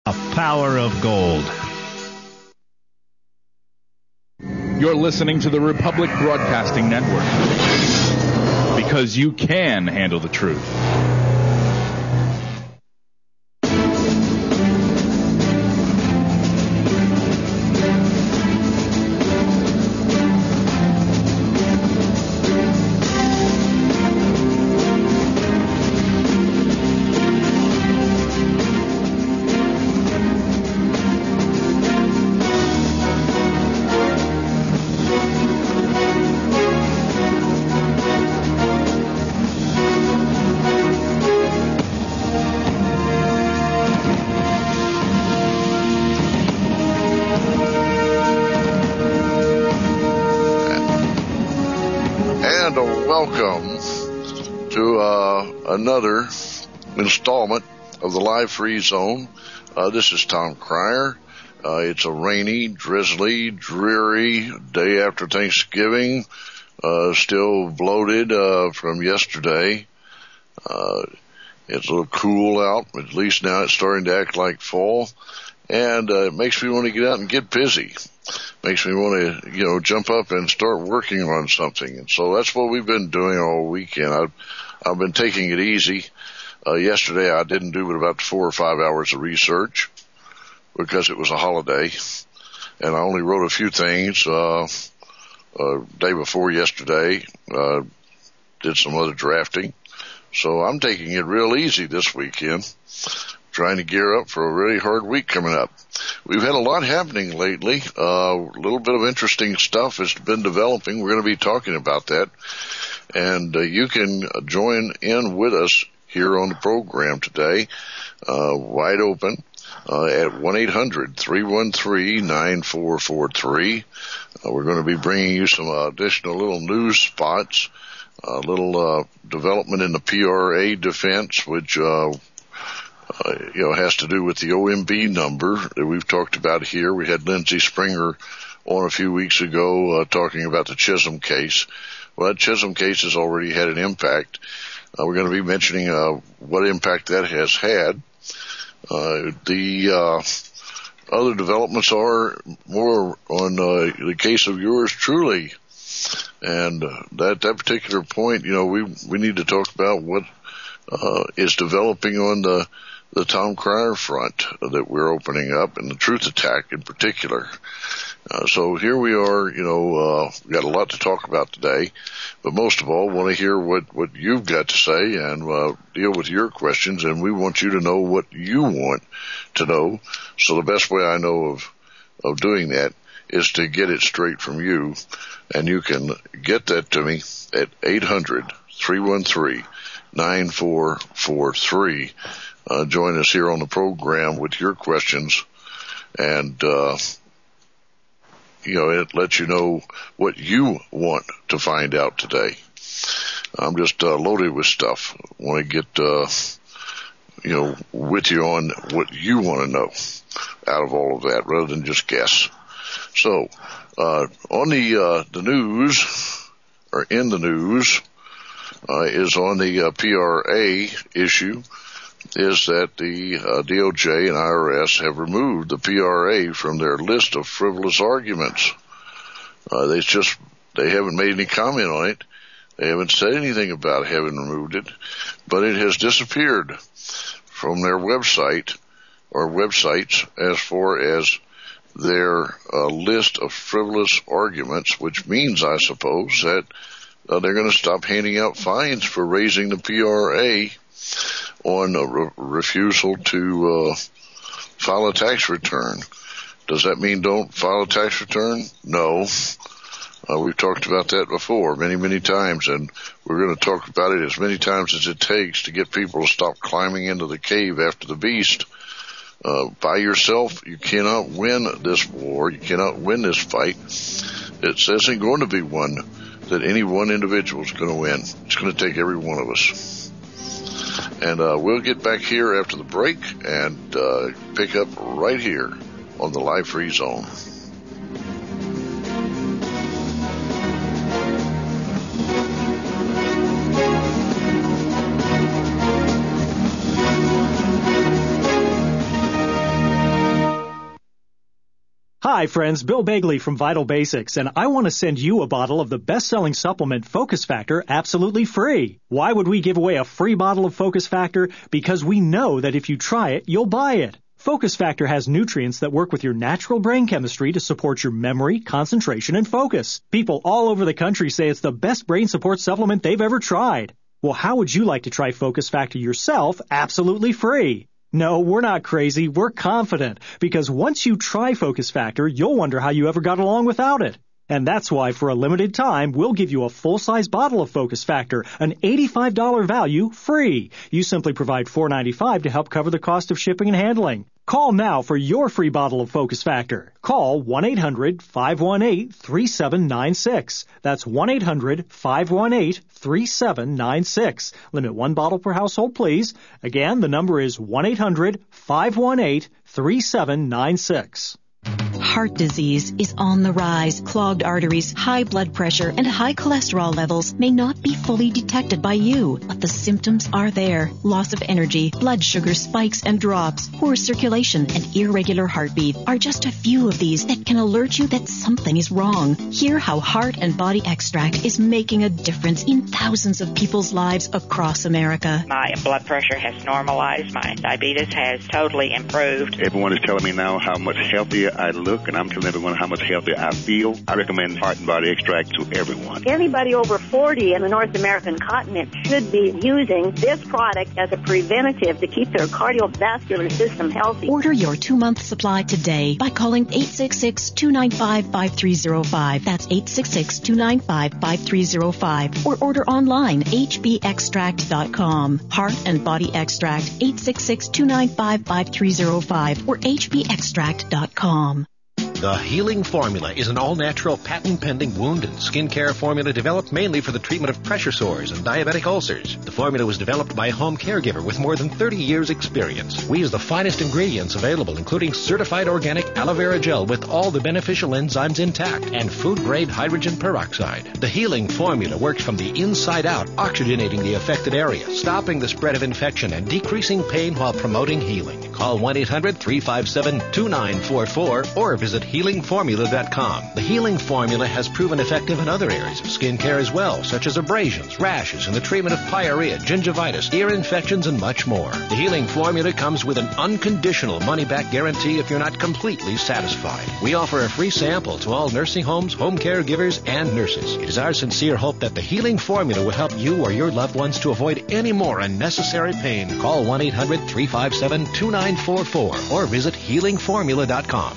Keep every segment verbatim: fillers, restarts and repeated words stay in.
A power of gold. You're listening to the Republic Broadcasting Network. Because you can handle the truth. Another installment of the Live Free Zone. Uh, this is Tom Cryer. Uh, it's a rainy, drizzly, dreary day after Thanksgiving. Uh, still bloated uh, from yesterday. Uh, it's a little cool out. At least now it's starting to act like fall. And uh, it makes me want to get out and get busy. Makes me want to, you know, jump up and start working on something. And so that's what we've been doing all weekend. I've I've been taking it easy. Uh, yesterday I didn't do but about four or five hours of research because it was a holiday, and I only wrote a few things. Uh, uh, day before yesterday, uh, did some other drafting. So I'm taking it real easy this weekend, trying to gear up for a really hard week coming up. We've had a lot happening lately. Uh, a little bit of interesting stuff has been developing. We're going to be talking about that. And uh, you can join in with us here on the program today, uh, wide open, uh, at one eight hundred three one three nine four four three. Uh, we're going to be bringing you some uh, additional little news spots, a little uh, development in the P R A defense, which uh, uh, you know has to do with the O M B number that we've talked about here. We had Lindsey Springer on a few weeks ago uh, talking about the Chisholm case. Well, that Chisholm case has already had an impact. Uh, we're going to be mentioning uh, what impact that has had. Uh, the uh, other developments are more on uh, the case of yours truly. And uh, that that particular point, you know, we we need to talk about what uh, is developing on the the Tom Cryer front that we're opening up, and the Truth Attack in particular. Uh, so here we are, you know, uh, we got a lot to talk about today, but most of all, want to hear what, what you've got to say and, uh, deal with your questions, and we want you to know what you want to know. So the best way I know of, of doing that is to get it straight from you, and you can get that to me at eight hundred three one three nine four four three. Uh, join us here on the program with your questions, and, uh, you know, it lets you know what you want to find out today. I'm just uh, loaded with stuff. I want to get, uh, you know, with you on what you want to know out of all of that rather than just guess. So, uh, on the, uh, the news, or in the news, uh, is on the uh, P R A issue, is that the uh, D O J and I R S have removed the P R A from their list of frivolous arguments. Uh, they just, they haven't made any comment on it. They haven't said anything about having removed it, but it has disappeared from their website or websites as far as their uh, list of frivolous arguments, which means, I suppose, that uh, they're going to stop handing out fines for raising the P R A on a re- refusal to uh, file a tax return. Does that mean don't file a tax return? No. Uh, we've talked about that before many, many times, and we're going to talk about it as many times as it takes to get people to stop climbing into the cave after the beast. Uh, by yourself, you cannot win this war. You cannot win this fight. It isn't going to be one that any one individual is going to win. It's going to take every one of us. And uh, we'll get back here after the break and uh, pick up right here on the Live Free Zone. Hi, friends. Bill Bagley from Vital Basics, and I want to send you a bottle of the best-selling supplement Focus Factor absolutely free. Why would we give away a free bottle of Focus Factor? Because we know that if you try it, you'll buy it. Focus Factor has nutrients that work with your natural brain chemistry to support your memory, concentration, and focus. People all over the country say it's the best brain support supplement they've ever tried. Well, how would you like to try Focus Factor yourself absolutely free? No, we're not crazy. We're confident. Because once you try Focus Factor, you'll wonder how you ever got along without it. And that's why, for a limited time, we'll give you a full-size bottle of Focus Factor, an eighty-five dollars value, free. You simply provide four dollars and ninety-five cents to help cover the cost of shipping and handling. Call now for your free bottle of Focus Factor. Call one eight hundred five one eight three seven nine six. That's one eight hundred five one eight three seven nine six. Limit one bottle per household, please. Again, the number is one eight hundred five one eight three seven nine six. Heart disease is on the rise. Clogged arteries, high blood pressure, and high cholesterol levels may not be fully detected by you, but the symptoms are there. Loss of energy, blood sugar spikes and drops, poor circulation, and irregular heartbeat are just a few of these that can alert you that something is wrong. Hear how Heart and Body Extract is making a difference in thousands of people's lives across America. My blood pressure has normalized. My diabetes has totally improved. Everyone is telling me now how much healthier I look, and I'm telling everyone how much healthier I feel. I recommend Heart and Body Extract to everyone. Anybody over forty in the North American continent should be using this product as a preventative to keep their cardiovascular system healthy. Order your two-month supply today by calling eight six six, two nine five, five three zero five. That's eight six six, two nine five, five three zero five. Or order online, h b extract dot com. Heart and Body Extract, eight six six, two nine five, five three zero five or h b extract dot com. The Healing Formula is an all-natural, patent-pending wound and skincare formula developed mainly for the treatment of pressure sores and diabetic ulcers. The formula was developed by a home caregiver with more than thirty years' experience. We use the finest ingredients available, including certified organic aloe vera gel with all the beneficial enzymes intact and food-grade hydrogen peroxide. The Healing Formula works from the inside out, oxygenating the affected area, stopping the spread of infection, and decreasing pain while promoting healing. Call one eight hundred three five seven two nine four four or visit healing formula dot com. The Healing Formula has proven effective in other areas of skin care as well, such as abrasions, rashes, and the treatment of pyorrhea, gingivitis, ear infections, and much more. The Healing Formula comes with an unconditional money-back guarantee if you're not completely satisfied. We offer a free sample to all nursing homes, home caregivers, and nurses. It is our sincere hope that the Healing Formula will help you or your loved ones to avoid any more unnecessary pain. Call one eight hundred three five seven two nine four four or visit healing formula dot com.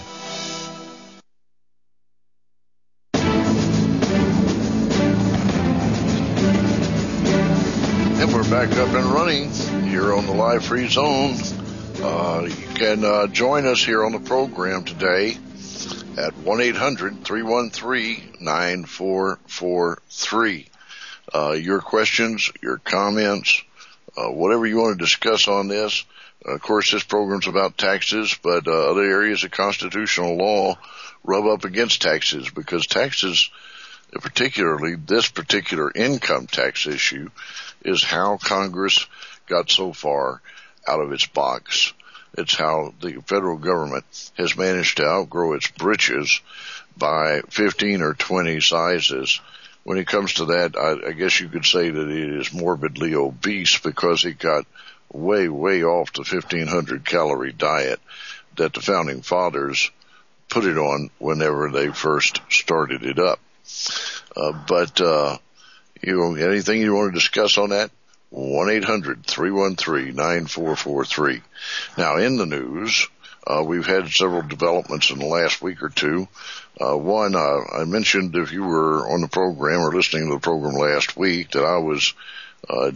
And we're back up and running here on the Live Free Zone. Uh, you can uh, join us here on the program today at one eight hundred three one three nine four four three. Uh, your questions, your comments, uh, whatever you want to discuss on this. Uh, of course, this program's about taxes, but uh, other areas of constitutional law rub up against taxes because taxes, particularly this particular income tax issue, is how Congress got so far out of its box. It's how the federal government has managed to outgrow its britches by fifteen or twenty sizes. When it comes to that, I, I guess you could say that it is morbidly obese because it got way, way off the fifteen hundred calorie diet that the founding fathers put it on whenever they first started it up. Uh, but, uh, you know, anything you want to discuss on that? one eight hundred three one three nine four four three. Now, in the news, uh, we've had several developments in the last week or two. Uh, one, uh, I mentioned if you were on the program or listening to the program last week that I was, uh,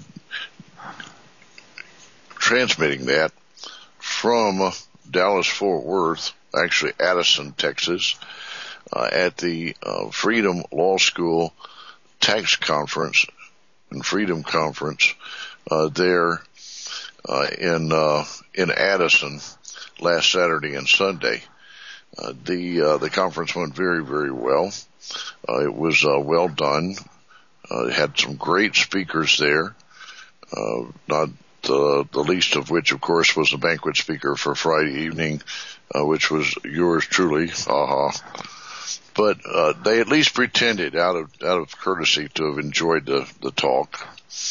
transmitting that from Dallas-Fort Worth, actually Addison, Texas, uh, at the, uh, Freedom Law School Tax Conference and Freedom Conference, uh, there, uh, in, uh, in Addison last Saturday and Sunday. Uh, the, uh, the conference went very, very well. Uh, it was, uh, well done. Uh, it had some great speakers there. Uh, not, uh, the least of which, of course, was the banquet speaker for Friday evening, uh, which was yours truly, uh-huh. But uh, they at least pretended, out of out of courtesy, to have enjoyed the, the talk.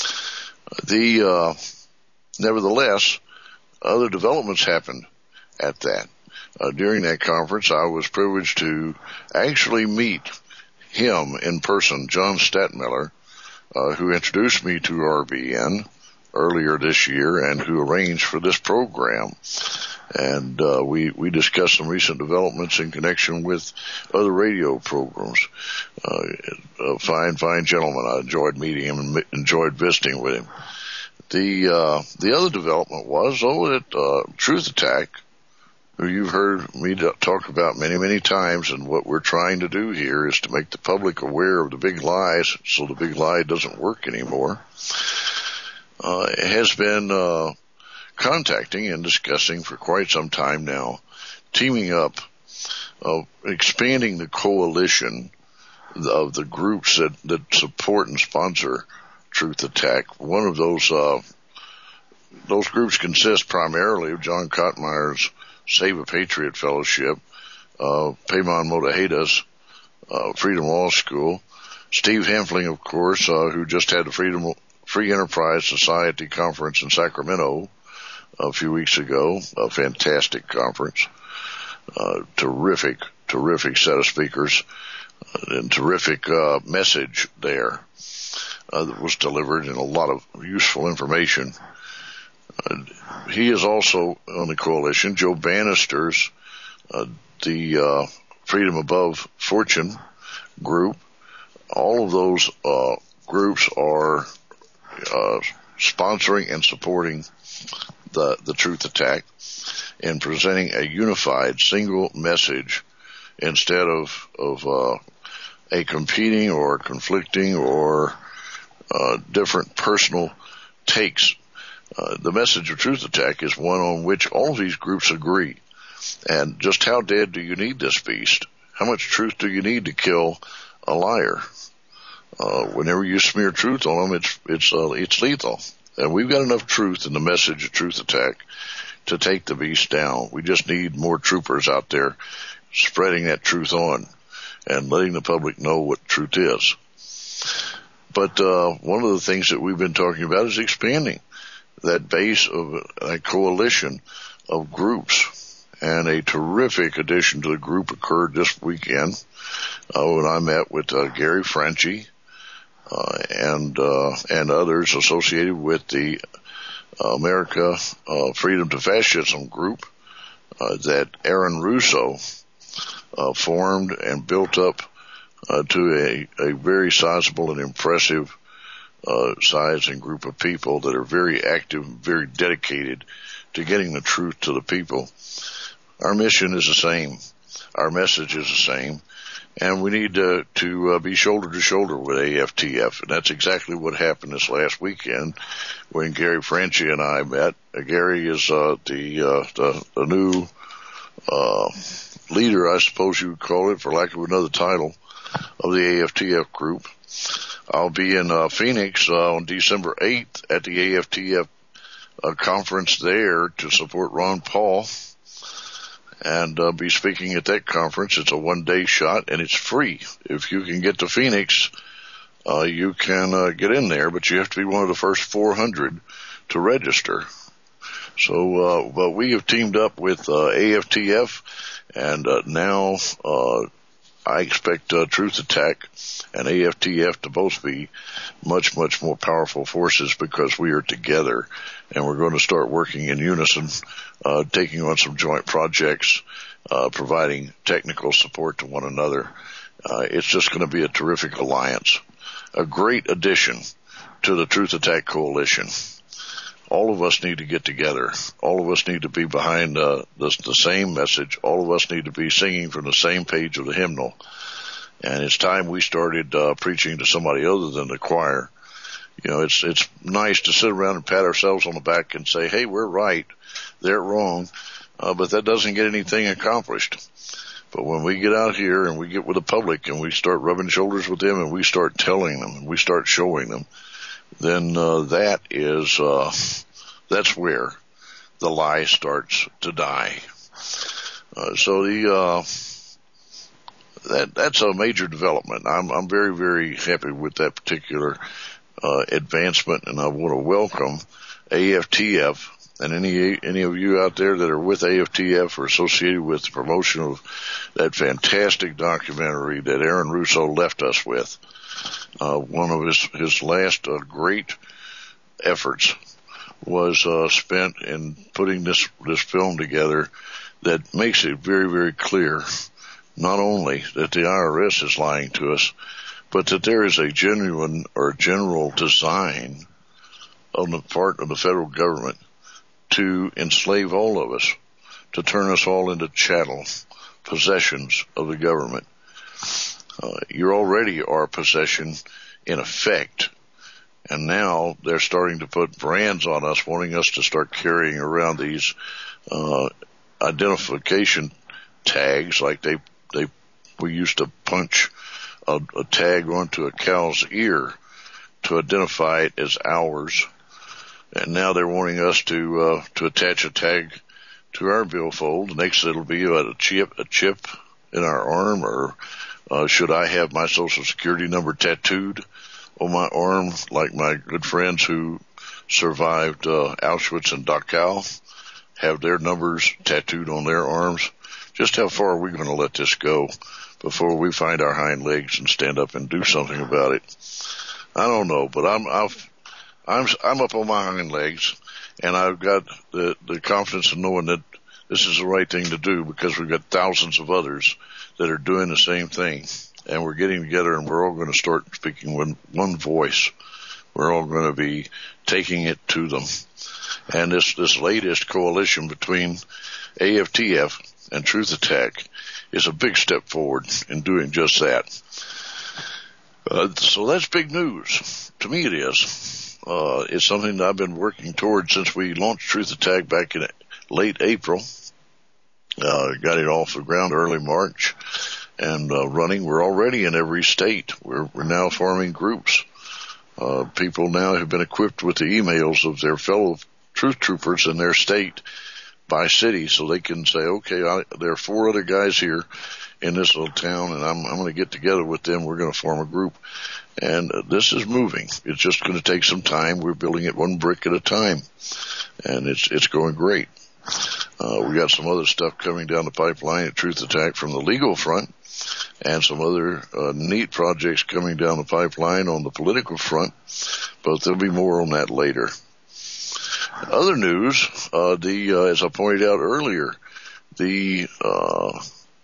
The uh, nevertheless, other developments happened at that. Uh, during that conference, I was privileged to actually meet him in person, John Stadtmiller, uh, who introduced me to R B N earlier this year and who arranged for this program. And uh, we, we discussed some recent developments in connection with other radio programs. Uh, a fine, fine gentleman. I enjoyed meeting him and enjoyed visiting with him. The uh, the other development was, oh, that uh, Truth Attack, who you've heard me talk about many, many times, and what we're trying to do here is to make the public aware of the big lies so the big lie doesn't work anymore, uh, has been uh, contacting and discussing for quite some time now, teaming up, uh, expanding the coalition of the groups that, that support and sponsor Truth Attack. One of those uh, those groups consists primarily of John Kottmeyer's Save a Patriot Fellowship, uh, Paimon Motehadas, uh, Freedom Law School, Steve Hempfling, of course, uh, who just had the Freedom Free Enterprise Society conference in Sacramento a few weeks ago, a fantastic conference, uh, terrific, terrific set of speakers, uh, and terrific uh, message there uh, that was delivered, and a lot of useful information. Uh, he is also on the coalition. Joe Bannister's, uh, the uh, Freedom Above Fortune group. All of those uh, groups are uh, sponsoring and supporting the the Truth Attack and presenting a unified single message instead of of uh, a competing or conflicting or uh, different personal takes. Uh, the message of Truth Attack is one on which all of these groups agree. And just how dead do you need this beast? How much truth do you need to kill a liar? Uh, whenever you smear truth on them, it's it's uh, it's lethal. And we've got enough truth in the message of Truth Attack to take the beast down. We just need more troopers out there spreading that truth on and letting the public know what truth is. But uh, one of the things that we've been talking about is expanding that base of a coalition of groups. And a terrific addition to the group occurred this weekend uh, when I met with uh, Gary Franchi uh, and uh, and others associated with the uh, America uh, Freedom to Fascism group uh, that Aaron Russo uh, formed and built up uh, to a, a very sizable and impressive Uh, size and group of people that are very active, very dedicated to getting the truth to the people. Our mission is the same. Our message is the same. And we need to, to uh, be shoulder to shoulder with A F T F. And that's exactly what happened this last weekend when Gary Franchi and I met. Uh, Gary is uh, the, uh, the, the new uh, leader, I suppose you would call it, for lack of another title, of the A F T F group. I'll be in uh, Phoenix uh, on December eighth at the A F T F uh, conference there to support Ron Paul, and uh, be speaking at that conference. It's a one-day shot, and it's free. If you can get to Phoenix, uh, you can uh, get in there, but you have to be one of the first four hundred to register. So, uh, but we have teamed up with uh, A F T F, and uh, now uh, I expect uh, Truth Attack and A F T F to both be much, much more powerful forces because we are together, and we're going to start working in unison, uh, taking on some joint projects, uh, providing technical support to one another. Uh, it's just going to be a terrific alliance, a great addition to the Truth Attack Coalition. All of us need to get together. All of us need to be behind uh, the, the same message. All of us need to be singing from the same page of the hymnal. And it's time we started uh, preaching to somebody other than the choir. You know, it's it's nice to sit around and pat ourselves on the back and say, hey, we're right, they're wrong, uh, but that doesn't get anything accomplished. But when we get out here and we get with the public and we start rubbing shoulders with them and we start telling them and we start showing them, then uh, that is uh, that's where the lie starts to die. Uh, so the uh, that that's a major development. I'm I'm very very happy with that particular uh, advancement, and I want to welcome A F T F and any any of you out there that are with A F T F or associated with the promotion of that fantastic documentary that Aaron Russo left us with. Uh, one of his his last uh, great efforts was uh, spent in putting this this film together that makes it very very clear, not only that the I R S is lying to us, but that there is a genuine or general design on the part of the federal government to enslave all of us, to turn us all into chattel possessions of the government. Uh, you're already our possession in effect, and now they're starting to put brands on us, wanting us to start carrying around these uh, identification tags like they they we used to punch a, a tag onto a cow's ear to identify it as ours, and now they're wanting us to uh, to attach a tag to our billfold. Next, it'll be a chip a chip in our arm, or uh, should I have my Social Security number tattooed on my arm, like my good friends who survived uh, Auschwitz and Dachau have their numbers tattooed on their arms? Just how far are we going to let this go before we find our hind legs and stand up and do something about it? I don't know, but I'm I've, I'm I'm up on my hind legs, and I've got the the confidence of knowing that this is the right thing to do, because we've got thousands of others that are doing the same thing, and we're getting together, and we're all going to start speaking with one voice. We're all going to be taking it to them. And this, this latest coalition between A F T F and Truth Attack is a big step forward in doing just that. Uh, so that's big news. To me it is. Uh, it's something that I've been working towards since we launched Truth Attack back in late April. Uh, got it off the ground early March and uh, running. We're already in every state. We're, we're now forming groups. Uh, people now have been equipped with the emails of their fellow truth troopers in their state by city, so they can say, okay, I, there are four other guys here in this little town, and I'm, I'm going to get together with them. We're going to form a group. And uh, this is moving. It's just going to take some time. We're building it one brick at a time, and it's it's going great. Uh, we got some other stuff coming down the pipeline at Truth Attack from the legal front, and some other uh, neat projects coming down the pipeline on the political front, but there'll be more on that later. Other news, uh, the uh, as I pointed out earlier, the uh,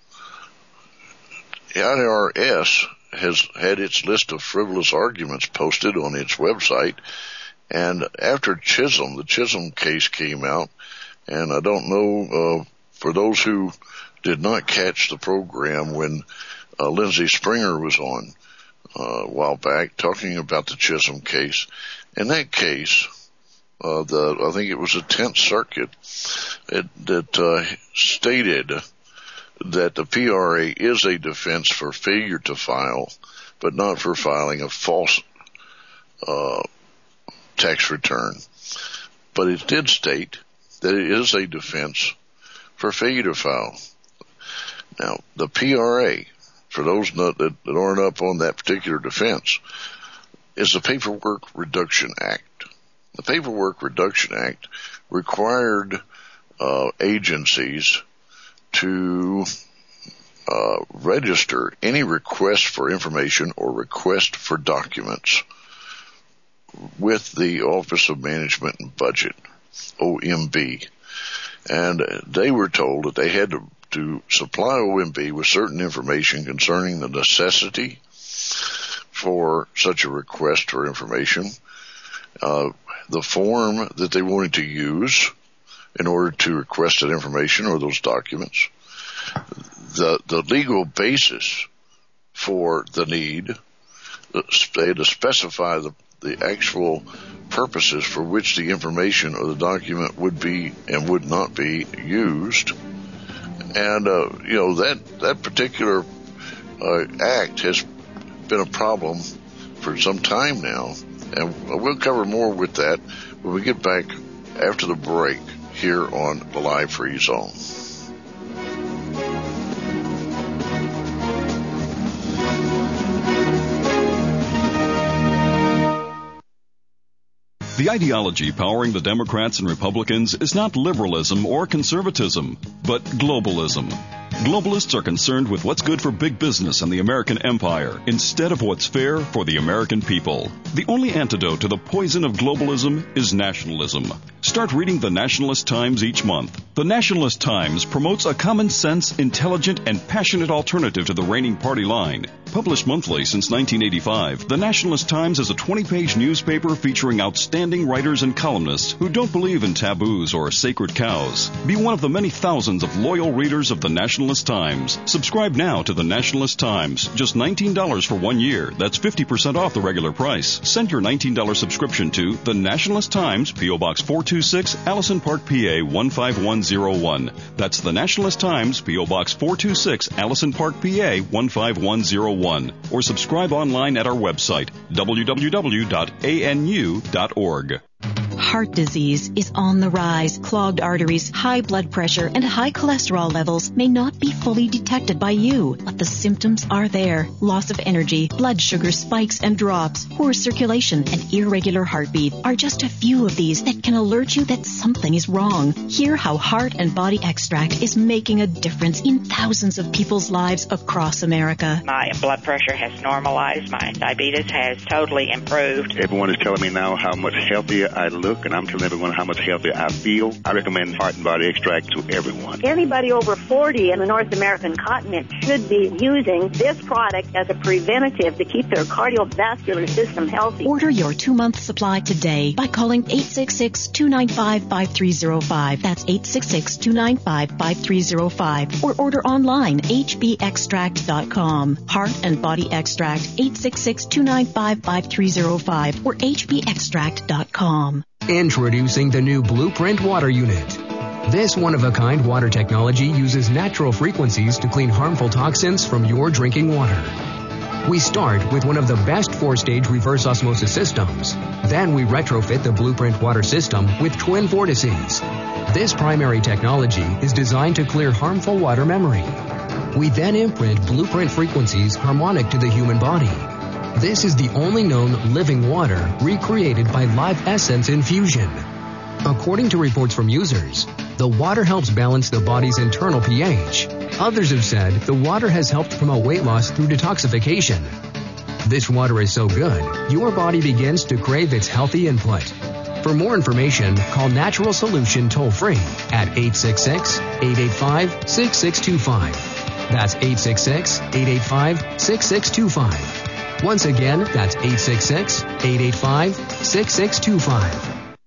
I R S has had its list of frivolous arguments posted on its website, and after Chisholm, the Chisholm case came out, and I don't know, uh, for those who did not catch the program when uh, Lindsay Springer was on uh, a while back talking about the Chisholm case. In that case, uh, the I think it was the Tenth Circuit it, that uh, stated that the P R A is a defense for failure to file, but not for filing a false uh, tax return. But it did state that it is a defense for failure to file. Now, the P R A, for those that, that aren't up on that particular defense, is the Paperwork Reduction Act. The Paperwork Reduction Act required uh, agencies to uh, register any request for information or request for documents with the Office of Management and Budget, O M B. And they were told that they had to, to supply O M B with certain information concerning the necessity for such a request for information, uh, the form that they wanted to use in order to request that information or those documents, the the legal basis for the need, they had to specify the, the actual purposes for which the information or the document would be and would not be used. And, uh, you know, that, that particular uh, act has been a problem for some time now. And we'll cover more with that when we get back after the break here on the Live Free Zone. The ideology powering the Democrats and Republicans is not liberalism or conservatism, but globalism. Globalists are concerned with what's good for big business and the American empire instead of what's fair for the American people. The only antidote to the poison of globalism is nationalism. Start reading the Nationalist Times each month. The Nationalist Times promotes a common sense, intelligent, and passionate alternative to the reigning party line. Published monthly since nineteen eighty-five, the Nationalist Times is a twenty-page newspaper featuring outstanding writers and columnists who don't believe in taboos or sacred cows. Be one of the many thousands of loyal readers of the Nationalist Times. Subscribe now to the Nationalist Times. Just nineteen dollars for one year. That's fifty percent off the regular price. Send your nineteen dollars subscription to the Nationalist Times, P O. Box four two six, Allison Park, P A one five one zero one. That's the Nationalist Times, P O. Box four two six, Allison Park, P A one five one zero one. Or subscribe online at our website, w w w dot a n u dot org. Heart disease is on the rise. Clogged arteries, high blood pressure, and high cholesterol levels may not be fully detected by you, but the symptoms are there. Loss of energy, blood sugar spikes and drops, poor circulation, and irregular heartbeat are just a few of these that can alert you that something is wrong. Hear how Heart and Body Extract is making a difference in thousands of people's lives across America. My blood pressure has normalized. My diabetes has totally improved. Everyone is telling me now how much healthier I look, and I'm telling everyone how much healthier I feel. I recommend Heart and Body Extract to everyone. Anybody over forty in the North American continent should be using this product as a preventative to keep their cardiovascular system healthy. Order your two-month supply today by calling eight six six, two nine five, five three zero five. That's eight six six, two nine five, five three zero five. Or order online, h b extract dot com. Heart and Body Extract, eight six six, two nine five, five three zero five or h b extract dot com. Introducing the new Blueprint Water Unit. This one-of-a-kind water technology uses natural frequencies to clean harmful toxins from your drinking water. We start with one of the best four-stage reverse osmosis systems. Then we retrofit the Blueprint water system with twin vortices. This primary technology is designed to clear harmful water memory. We then imprint Blueprint frequencies harmonic to the human body. This is the only known living water recreated by Live Essence infusion. According to reports from users, the water helps balance the body's internal pH. Others have said the water has helped promote weight loss through detoxification. This water is so good, your body begins to crave its healthy input. For more information, call Natural Solution toll-free at eight six six, eight eight five, six six two five. That's eight six six, eight eight five, six six two five. Once again, that's eight six six, eight eight five, six six two five.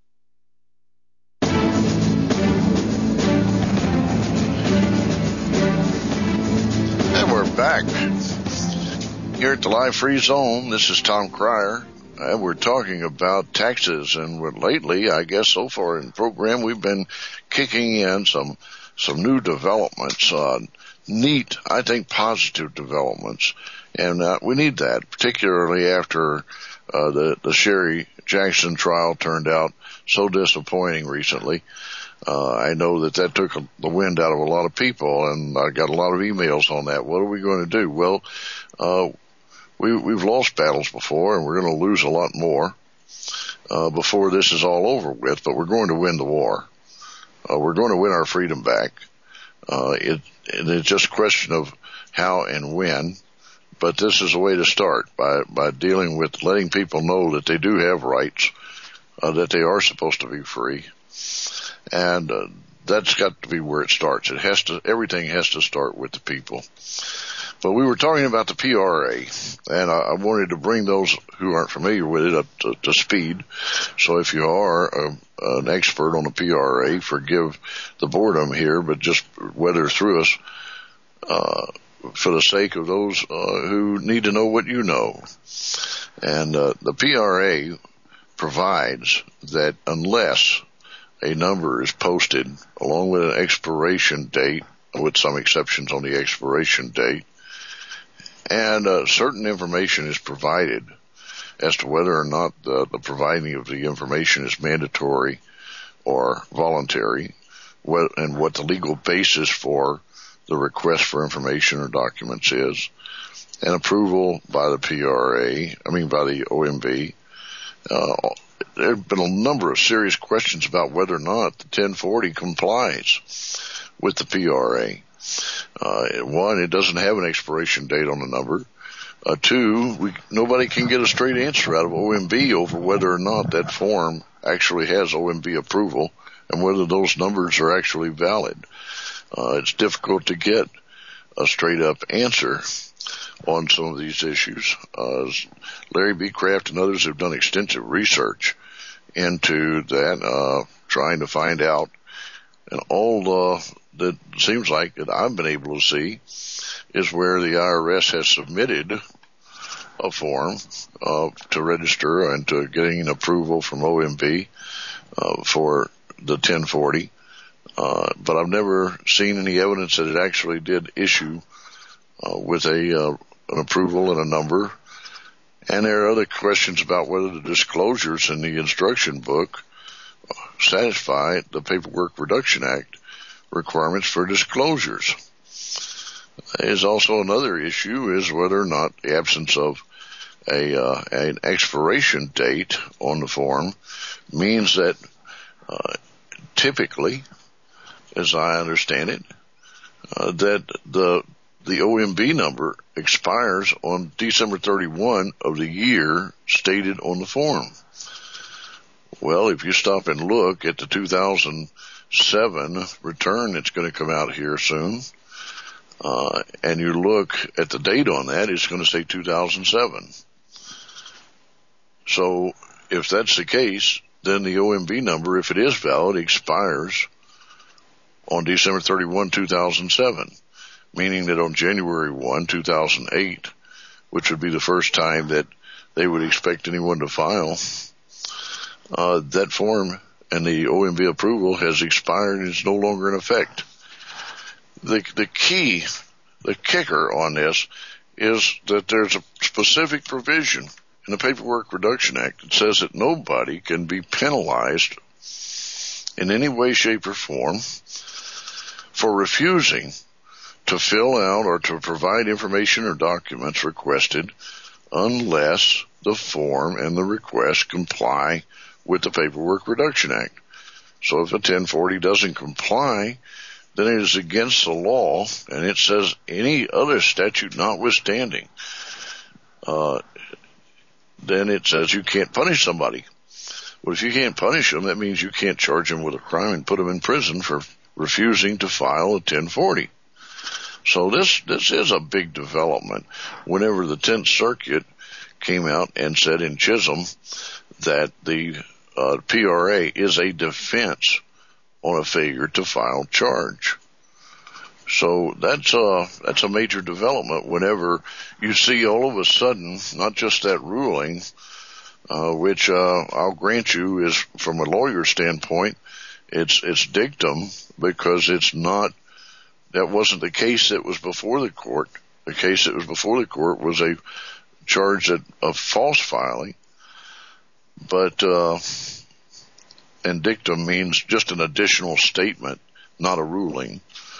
And we're back here at the Live Free Zone. This is Tom Cryer, and we're talking about taxes. And we're, lately, I guess so far in the program, we've been kicking in some some new developments, uh, neat, I think, positive developments. And uh, we need that, particularly after uh, the, the Sherry Jackson trial turned out so disappointing recently. Uh, I know that that took a, the wind out of a lot of people, and I got a lot of emails on that. What are we going to do? Well, uh, we, we've lost battles before, and we're going to lose a lot more uh, before this is all over with, but we're going to win the war. Uh, we're going to win our freedom back. Uh, it, it, it's just a question of how and when. But this is a way to start by, by dealing with letting people know that they do have rights, uh, that they are supposed to be free. And, uh, that's got to be where it starts. It has to, everything has to start with the people. But we were talking about the P R A, and I, I wanted to bring those who aren't familiar with it up to, to speed. So if you are a, an expert on the P R A, forgive the boredom here, but just weather through us, uh, for the sake of those uh, who need to know what you know. And uh, the P R A provides that unless a number is posted along with an expiration date, with some exceptions on the expiration date, and uh, certain information is provided as to whether or not the, the providing of the information is mandatory or voluntary, what, and what the legal basis for the request for information or documents is, and approval by the P R A, I mean by the O M B, uh, there have been a number of serious questions about whether or not the ten forty complies with the P R A. Uh, one, it doesn't have an expiration date on the number. Uh, two, we, nobody can get a straight answer out of O M B over whether or not that form actually has O M B approval and whether those numbers are actually valid. Uh, it's difficult to get a straight up answer on some of these issues. Uh, Larry B. Kraft and others have done extensive research into that, uh, trying to find out, and all, uh, that seems like that I've been able to see is where the I R S has submitted a form, uh, to register and to getting an approval from O M B, uh, for the ten forty. Uh, but I've never seen any evidence that it actually did issue, uh, with a, uh, an approval and a number. And there are other questions about whether the disclosures in the instruction book satisfy the Paperwork Reduction Act requirements for disclosures. There's also another issue is whether or not the absence of a, uh, an expiration date on the form means that, uh, typically, as I understand it, uh, that the the O M B number expires on December thirty-first of the year stated on the form. Well, if you stop and look at the two thousand seven return that's going to come out here soon, uh, and you look at the date on that, it's going to say two thousand seven. So if that's the case, then the O M B number, if it is valid, expires on December thirty-first, two thousand seven, meaning that on January first, two thousand eight, which would be the first time that they would expect anyone to file, uh, that form and the O M B approval has expired and is no longer in effect. The, the key, the kicker on this is that there's a specific provision in the Paperwork Reduction Act that says that nobody can be penalized in any way, shape, or form for refusing to fill out or to provide information or documents requested unless the form and the request comply with the Paperwork Reduction Act. So if a ten forty doesn't comply, then it is against the law, and it says any other statute notwithstanding, uh, then it says you can't punish somebody. Well, if you can't punish them, that means you can't charge them with a crime and put them in prison for refusing to file a ten forty. So this, this is a big development. Whenever the tenth Circuit came out and said in Chisholm that the uh, P R A is a defense on a failure to file charge. So that's a, that's a major development whenever you see all of a sudden, not just that ruling, uh, which, uh, I'll grant you is from a lawyer standpoint, it's, it's dictum because it's not, that wasn't the case that was before the court. The case that was before the court was a charge that, of false filing, but, uh, and dictum means just an additional statement, not a ruling.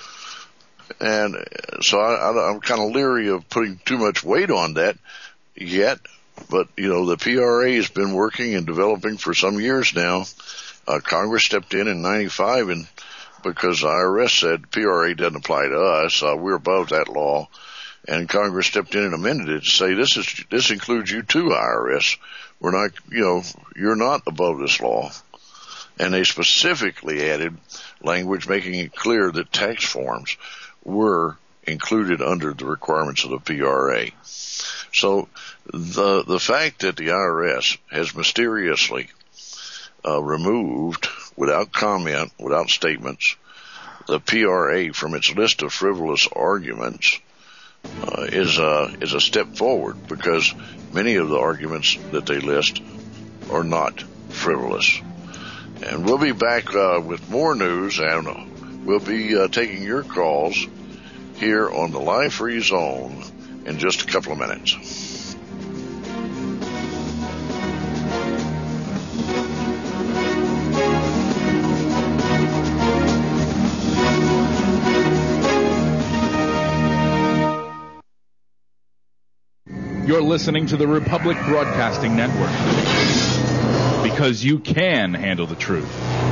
And so I, I, I'm kind of leery of putting too much weight on that yet, but, you know, the P R A has been working and developing for some years now. Uh, Congress stepped in in ninety-five and because the I R S said P R A doesn't apply to us, uh, we're above that law, and Congress stepped in and amended it to say this is, this includes you too, I R S. We're not, you know, you're not above this law. And they specifically added language making it clear that tax forms were included under the requirements of the P R A. So the the fact that the I R S has mysteriously uh, removed, without comment, without statements, the P R A from its list of frivolous arguments uh, is a is a step forward because many of the arguments that they list are not frivolous. And we'll be back uh, with more news, and we'll be uh, taking your calls here on the Live Free Zone in just a couple of minutes. You're listening to the Republic Broadcasting Network. Because you can handle the truth.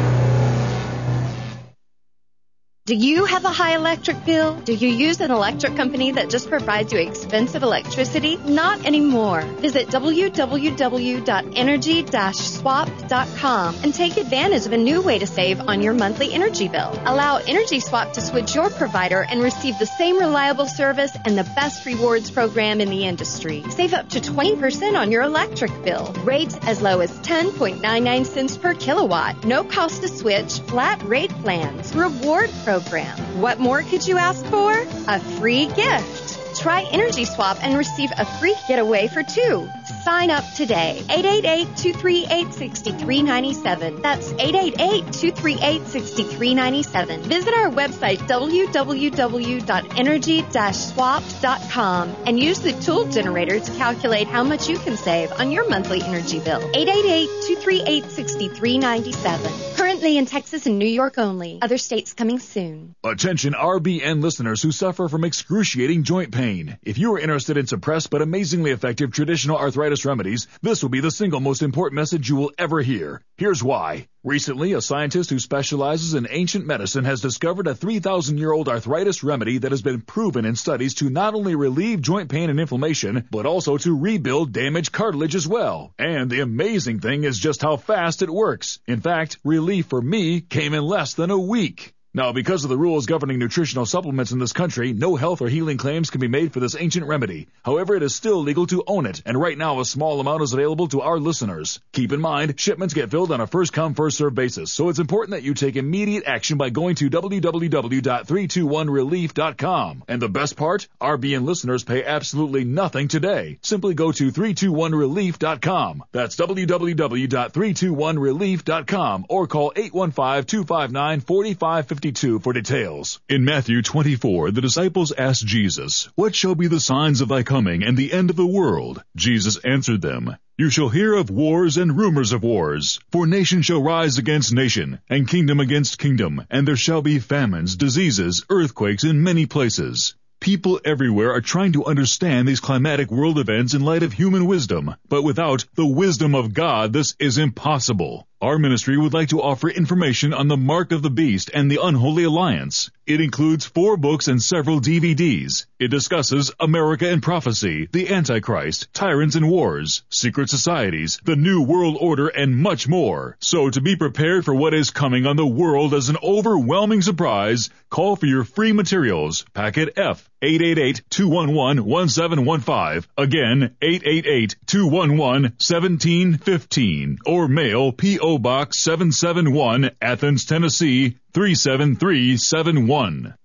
Do you have a high electric bill? Do you use an electric company that just provides you expensive electricity? Not anymore. Visit w w w dot energy dash swap dot com and take advantage of a new way to save on your monthly energy bill. Allow Energy Swap to switch your provider and receive the same reliable service and the best rewards program in the industry. Save up to twenty percent on your electric bill. Rates as low as ten point nine nine cents per kilowatt. No cost to switch. Flat rate plans. Reward program. What more could you ask for? A free gift. Try Energy Swap and receive a free getaway for two. Sign up today. eight eight eight, two three eight, six three nine seven. That's eight eight eight, two three eight, six three nine seven. Visit our website, w w w dot energy dash swap dot com, and use the tool generator to calculate how much you can save on your monthly energy bill. eight eight eight, two three eight, six three nine seven. Currently in Texas and New York only. Other states coming soon. Attention R B N listeners who suffer from excruciating joint pain. If you are interested in suppressed but amazingly effective traditional arthritis remedies, this will be the single most important message you will ever hear. Here's why. Recently, a scientist who specializes in ancient medicine has discovered a three thousand year old arthritis remedy that has been proven in studies to not only relieve joint pain and inflammation, but also to rebuild damaged cartilage as well. And the amazing thing is just how fast it works. In fact, relief for me came in less than a week. Now, because of the rules governing nutritional supplements in this country, no health or healing claims can be made for this ancient remedy. However, it is still legal to own it, and right now a small amount is available to our listeners. Keep in mind, shipments get filled on a first-come, first-served basis, so it's important that you take immediate action by going to w w w dot three two one relief dot com. And the best part? R B N listeners pay absolutely nothing today. Simply go to three two one relief dot com. That's w w w dot three two one relief dot com or call eight one five, two five nine, four five five two for details. In Matthew twenty-four, the disciples asked Jesus, "What shall be the signs of thy coming and the end of the world?" Jesus answered them, "You shall hear of wars and rumors of wars. For nation shall rise against nation, and kingdom against kingdom, and there shall be famines, diseases, earthquakes in many places." People everywhere are trying to understand these climatic world events in light of human wisdom, but without the wisdom of God, this is impossible. Our ministry would like to offer information on the Mark of the Beast and the Unholy Alliance. It includes four books and several D V Ds. It discusses America and Prophecy, the Antichrist, Tyrants and Wars, Secret Societies, the New World Order, and much more. So to be prepared for what is coming on the world as an overwhelming surprise, call for your free materials. Packet F, eight eight eight, two one one, one seven one five. Again, eight eight eight, two one one, one seven one five. Or mail P O Box seven seven one, Athens, Tennessee, three seven three seven one.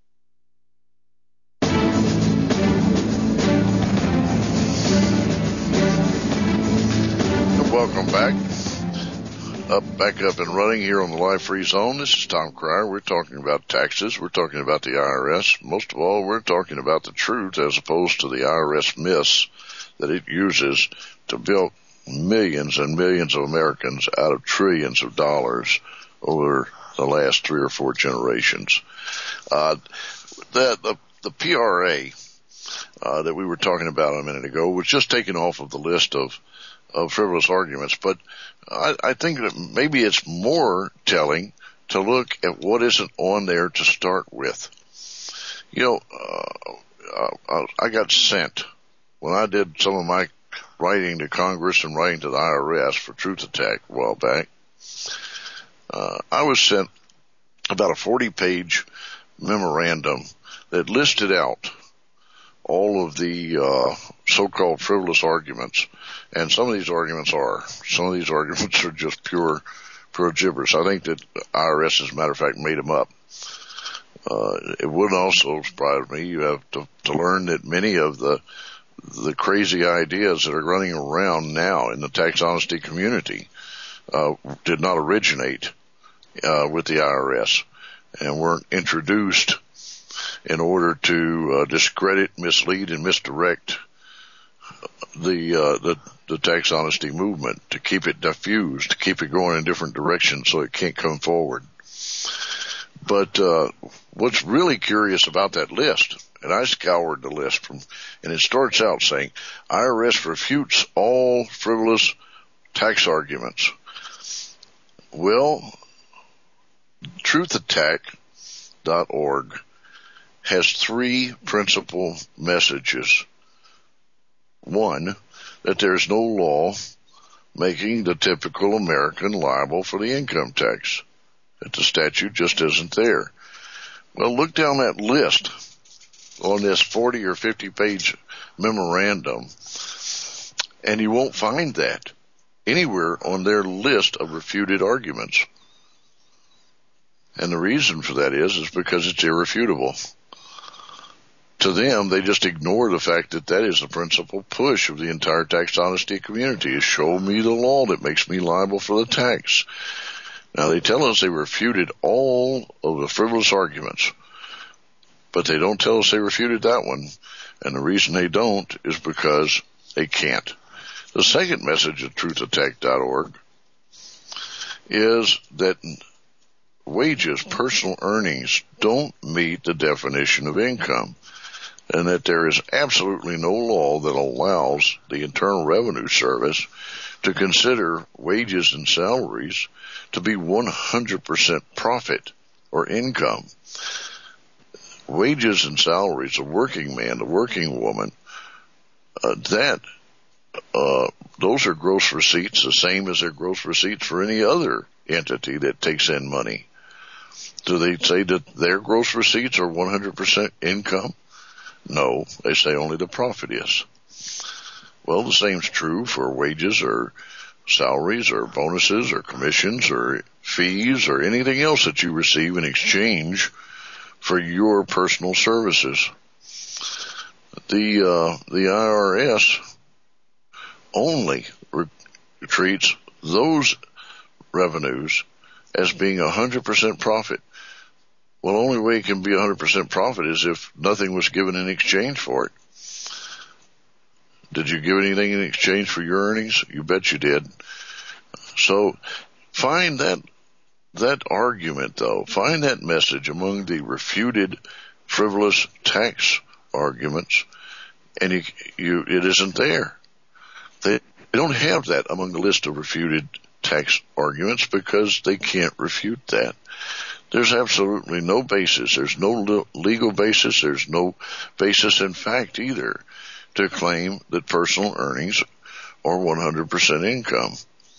Welcome back. Up, back up and running here on the Live Free Zone. This is Tom Cryer. We're talking about taxes. We're talking about the I R S. Most of all, we're talking about the truth as opposed to the I R S myths that it uses to build millions and millions of Americans out of trillions of dollars over the last three or four generations. Uh, the, the, the P R A, uh, that we were talking about a minute ago was just taken off of the list of, of frivolous arguments, but I, I think that maybe it's more telling to look at what isn't on there to start with. You know, uh, uh, I got sent when I did some of my writing to Congress and writing to the I R S for Truth Attack a while back. Uh, I was sent about a forty page memorandum that listed out all of the uh, so-called frivolous arguments, and some of these arguments are. Some of these arguments are just pure, pure gibberish. I think that the I R S, as a matter of fact, made them up. Uh, it wouldn't also surprise me. You have to, to learn that many of the the crazy ideas that are running around now in the tax honesty community uh, did not originate uh, with the I R S and weren't introduced in order to uh, discredit, mislead, and misdirect the, uh, the the tax honesty movement, to keep it diffused, to keep it going in different directions so it can't come forward. But uh, what's really curious about that list, and I scoured the list from, and it starts out saying, I R S refutes all frivolous tax arguments. Well, truth attack dot org has three principal messages. One, that there is no law making the typical American liable for the income tax, that the statute just isn't there. Well, look down that list on this forty or fifty page memorandum, and you won't find that anywhere on their list of refuted arguments. And the reason for that is, is because it's irrefutable. To them, they just ignore the fact that that is the principal push of the entire tax honesty community, is show me the law that makes me liable for the tax. Now, they tell us they refuted all of the frivolous arguments, but they don't tell us they refuted that one. And the reason they don't is because they can't. The second message of truth attack dot org is that wages, personal earnings, don't meet the definition of income, and that there is absolutely no law that allows the Internal Revenue Service to consider wages and salaries to be one hundred percent profit or income. Wages and salaries, the working man, the working woman, uh, that uh, those are gross receipts, the same as their gross receipts for any other entity that takes in money. Do they say that their gross receipts are one hundred percent income? No, they say only the profit is. Well, the same's true for wages or salaries or bonuses or commissions or fees or anything else that you receive in exchange for your personal services. The uh, the I R S only re- treats those revenues as being one hundred percent profit. Well, the only way it can be one hundred percent profit is if nothing was given in exchange for it. Did you give anything in exchange for your earnings? You bet you did. So find that that argument, though, find that message among the refuted frivolous tax arguments, and you, you, it isn't there. They, they don't have that among the list of refuted tax arguments because they can't refute that. There's absolutely no basis. There's no legal basis. There's no basis in fact either to claim that personal earnings are one hundred percent income.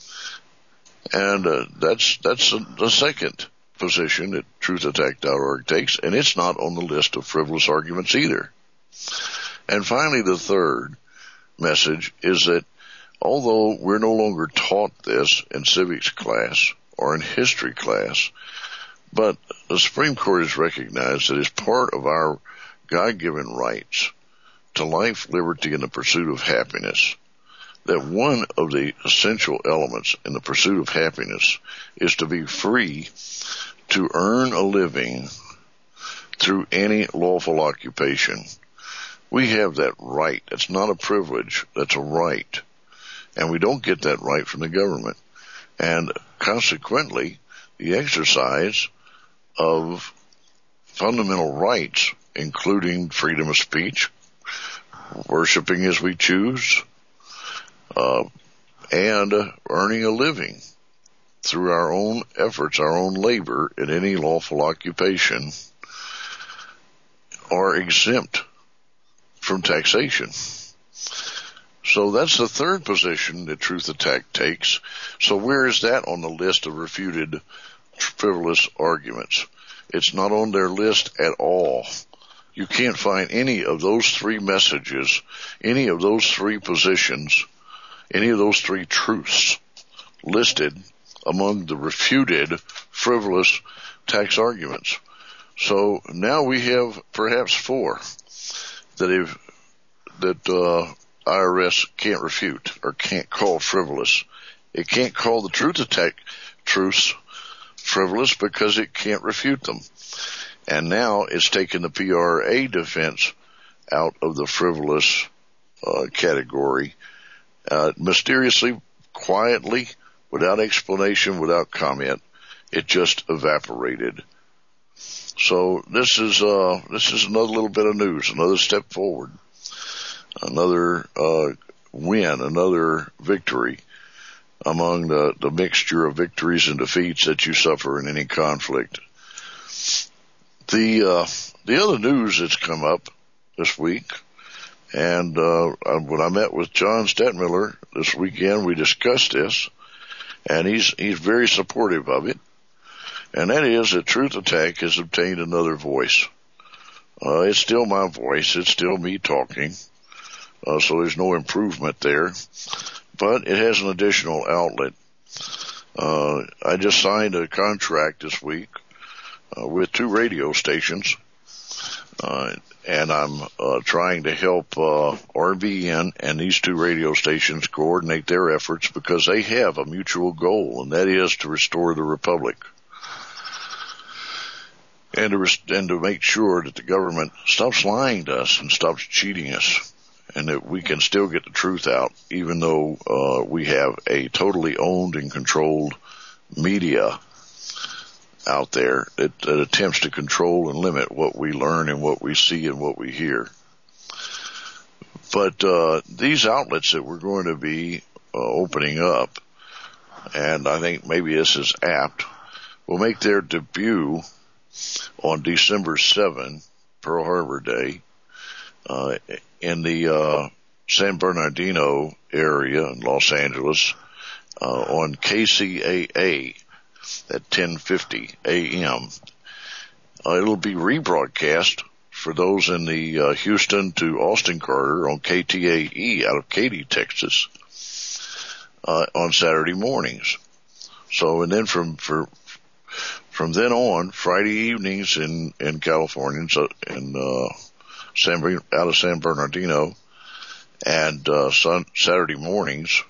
And uh, that's that's the second position that truth attack dot org takes, and it's not on the list of frivolous arguments either. And finally, the third message is that although we're no longer taught this in civics class or in history class, but the Supreme Court has recognized that as part of our God-given rights to life, liberty, and the pursuit of happiness, that one of the essential elements in the pursuit of happiness is to be free to earn a living through any lawful occupation. We have that right. That's not a privilege. That's a right. And we don't get that right from the government. And consequently, the exercise of fundamental rights, including freedom of speech, worshiping as we choose, uh, and uh, earning a living through our own efforts, our own labor in any lawful occupation, are exempt from taxation. So that's the third position that Truth Attack takes. So where is that on the list of refuted frivolous arguments? It's not on their list at all. You can't find any of those three messages, any of those three positions, any of those three truths listed among the refuted frivolous tax arguments. So now we have perhaps four that have, that uh, I R S can't refute or can't call frivolous. It can't call the Truth Attack truths frivolous because it can't refute them. And now it's taken the P R A defense out of the frivolous uh, category, uh, mysteriously, quietly, without explanation, without comment. It just evaporated. So this is uh, this is another little bit of news, another step forward, another uh, win, another victory among the, the mixture of victories and defeats that you suffer in any conflict. The, uh, the other news that's come up this week, and, uh, when I met with John Stettmiller this weekend, we discussed this, and he's, he's very supportive of it, and that is that Truth Attack has obtained another voice. Uh, it's still my voice. It's still me talking. Uh, so there's no improvement there, but it has an additional outlet. Uh, I just signed a contract this week, uh, with two radio stations, uh, and I'm, uh, trying to help, uh, R B N and these two radio stations coordinate their efforts because they have a mutual goal, and that is to restore the Republic. And to, rest- and to make sure that the government stops lying to us and stops cheating us, and that we can still get the truth out, even though uh, we have a totally owned and controlled media out there that, that attempts to control and limit what we learn and what we see and what we hear. But uh, these outlets that we're going to be uh, opening up, and I think maybe this is apt, will make their debut on December seventh, Pearl Harbor Day, uh, in the, uh, San Bernardino area in Los Angeles, uh, on K C A A at ten fifty a.m. Uh, it'll be rebroadcast for those in the, uh, Houston to Austin Carter on K T A E out of Katy, Texas, uh, on Saturday mornings. So, and then from, for, From then on, Friday evenings in, in California, so in, uh, San, out of San Bernardino, and, uh, sun, Saturday mornings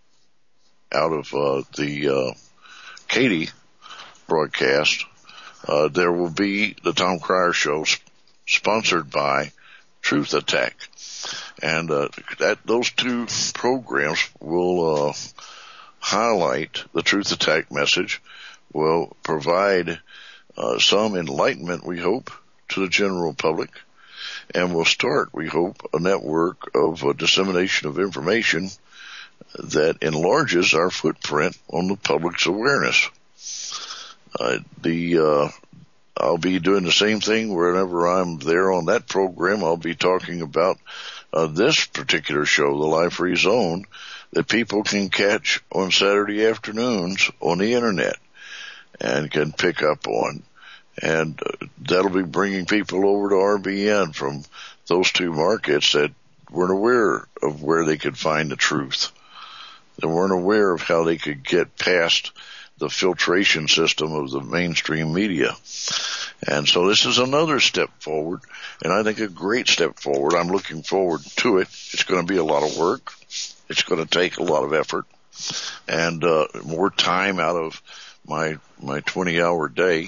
out of, uh, the, uh, Katy broadcast, uh, there will be the Tom Cryer Show sp- sponsored by Truth Attack. And, uh, that, those two programs will, uh, highlight the Truth Attack message, will provide uh, some enlightenment, we hope, to the general public, and will start, we hope, a network of uh, dissemination of information that enlarges our footprint on the public's awareness. Uh, the uh, I'll be doing the same thing whenever I'm there on that program. I'll be talking about uh, this particular show, the Live Free Zone, that people can catch on Saturday afternoons on the internet and can pick up on. And uh, that'll be bringing people over to R B N from those two markets that weren't aware of where they could find the truth. They weren't aware of how they could get past the filtration system of the mainstream media. And so this is another step forward, and I think a great step forward. I'm looking forward to it. It's going to be a lot of work. It's going to take a lot of effort and uh, more time out of my my twenty-hour day.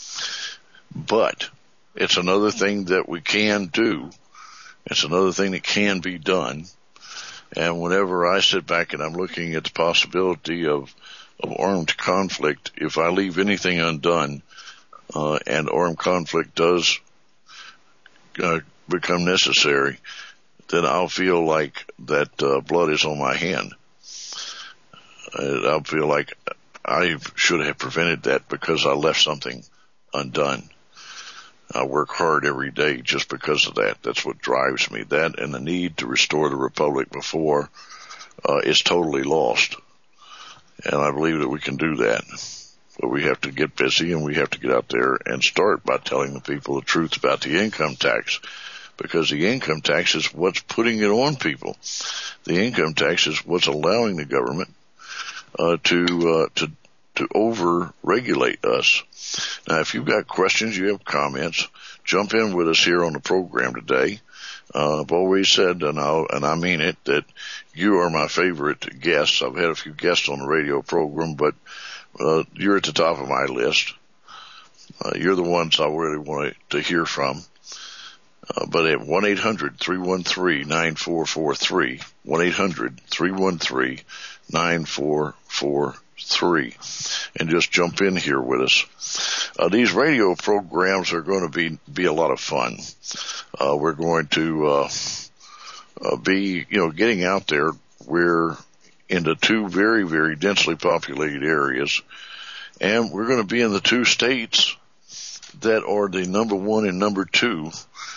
But it's another thing that we can do. It's another thing that can be done. And whenever I sit back and I'm looking at the possibility of, of armed conflict, if I leave anything undone, uh, and armed conflict does uh, become necessary, then I'll feel like that uh, blood is on my hand. Uh, I'll feel like I should have prevented that because I left something undone. I work hard every day just because of that. That's what drives me. That and the need to restore the Republic before uh, it's totally lost. And I believe that we can do that. But we have to get busy, and we have to get out there and start by telling the people the truth about the income tax. Because the income tax is what's putting it on people. The income tax is what's allowing the government uh, to uh, to to over-regulate us. Now, if you've got questions, you have comments, jump in with us here on the program today. Uh, I've always said, and, I'll, and I mean it, that you are my favorite guests. I've had a few guests on the radio program, but uh, you're at the top of my list. Uh, you're the ones I really want to hear from. Uh, but at one eight hundred three one three nine four four three, one eight hundred three one three nine four four three, and just jump in here with us. Uh, these radio programs are going to be, be a lot of fun. Uh, we're going to, uh, uh, be, you know, getting out there where into two very, very densely populated areas. And we're going to be in the two states that are the number one and number two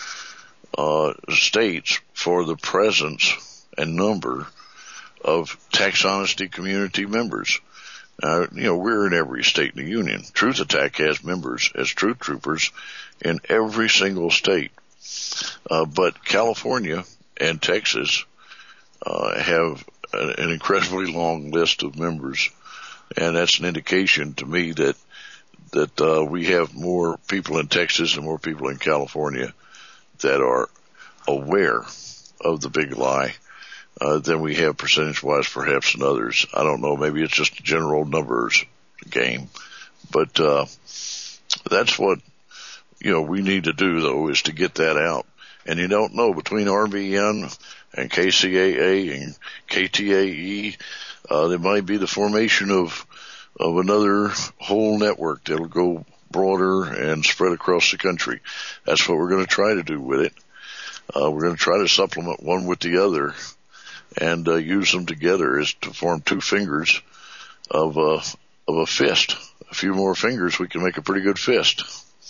uh, states for the presence and number of tax honesty community members. Now, you know, we're in every state in the union. Truth Attack has members as Truth Troopers in every single state. Uh, but California and Texas uh, have an incredibly long list of members, and that's an indication to me that that uh, we have more people in Texas and more people in California that are aware of the big lie uh, than we have percentage-wise perhaps in others. I don't know. Maybe it's just a general numbers game. But uh, that's what, you know, we need to do, though, is to get that out. And you don't know, between R B N and K C A A and K T A E, uh, there might be the formation of of another whole network that'll go broader and spread across the country. That's what we're going to try to do with it. Uh, we're going to try to supplement one with the other and uh, use them together as to form two fingers of a, of a fist. A few more fingers, we can make a pretty good fist.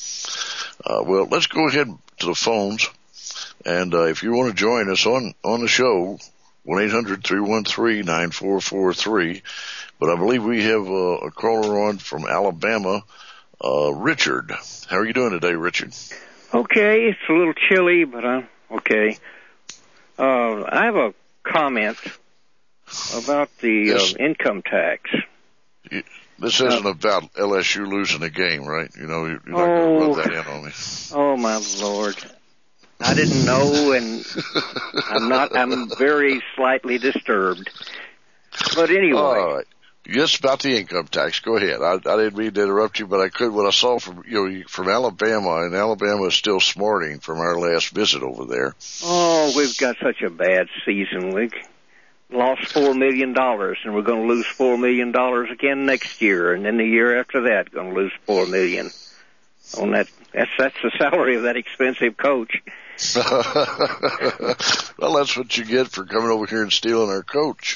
Uh, well, let's go ahead to the phones. And uh, if you want to join us on, on the show, one eight hundred three one three nine four four three. But I believe we have uh, a caller on from Alabama, uh, Richard. How are you doing today, Richard? Okay, it's a little chilly, but I'm okay. Uh, I have a comment about the Yes. uh, income tax. You, this isn't uh, about L S U losing a game, right? You know, you're not going to rub that in on me. Oh, my Lord. I didn't know, and I'm not, I'm very slightly disturbed. But anyway. All right. Yes, about the income tax. Go ahead. I, I didn't mean to interrupt you, but I could. What I saw from, you know, from Alabama, and Alabama is still smarting from our last visit over there. Oh, we've got such a bad season. We lost four million dollars, and we're going to lose four million dollars again next year, and then the year after that, going to lose four million dollars. On that, that's, that's the salary of that expensive coach. Well, that's what you get for coming over here and stealing our coach.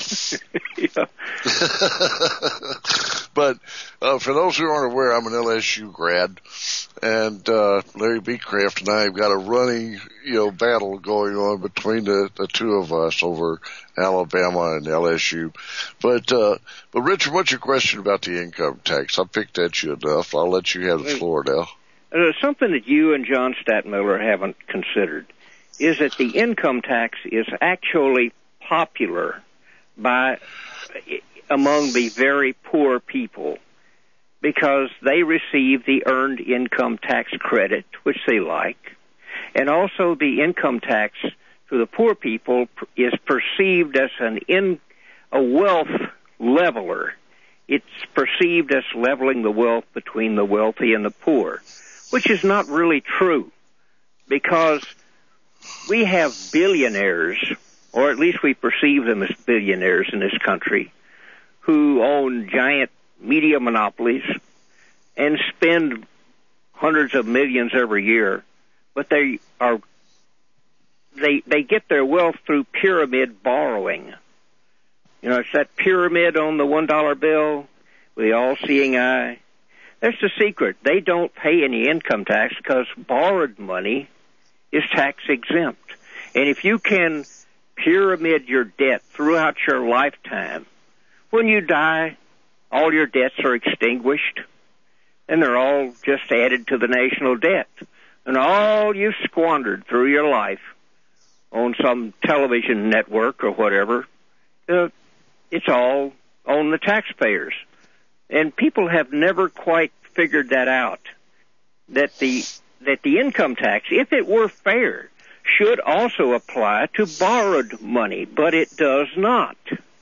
But uh, for those who aren't aware, I'm an L S U grad, and uh, Larry Beecraft and I have got a running, you know, battle going on between the, the two of us over Alabama and L S U. But uh, but Richard, what's your question about the income tax? I picked at you enough. I'll let you have the floor now. Uh, something that you and John Stadtmiller haven't considered is that the income tax is actually popular by among the very poor people because they receive the earned income tax credit, which they like, and also the income tax to the poor people is perceived as an in a wealth leveler. It's perceived as leveling the wealth between the wealthy and the poor, which is not really true, because we have billionaires, or at least we perceive them as billionaires in this country, who own giant media monopolies and spend hundreds of millions every year, but they are they they get their wealth through pyramid borrowing. You know, it's that pyramid on the one dollar bill with the all-seeing eye. That's the secret. They don't pay any income tax because borrowed money is tax exempt. And if you can pyramid your debt throughout your lifetime, when you die, all your debts are extinguished, and they're all just added to the national debt. And all you squandered through your life on some television network or whatever, uh, it's all on the taxpayers. And people have never quite figured that out, that the that the income tax, if it were fair, should also apply to borrowed money, but it does not.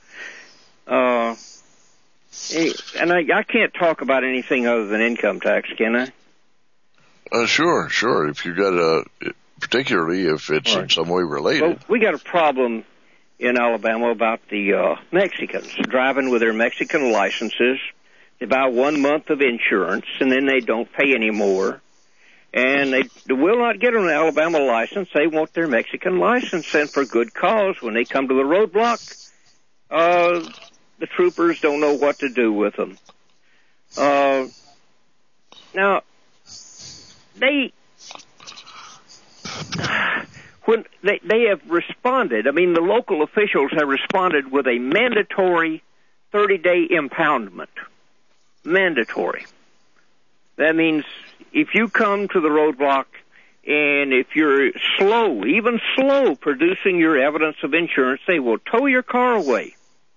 Uh, and I, I can't talk about anything other than income tax, can I? Uh, sure, sure. If you got a, particularly if it's right. in some way related. Well, we got a problem in Alabama about the uh, Mexicans driving with their Mexican licenses. They buy one month of insurance, and then they don't pay any more. And they will not get an Alabama license. They want their Mexican license, and for good cause. When they come to the roadblock, uh, the troopers don't know what to do with them. Uh, now, they, when they, they have responded, I mean, the local officials have responded with a mandatory thirty-day impoundment. Mandatory. That means if you come to the roadblock and if you're slow, even slow, producing your evidence of insurance, they will tow your car away.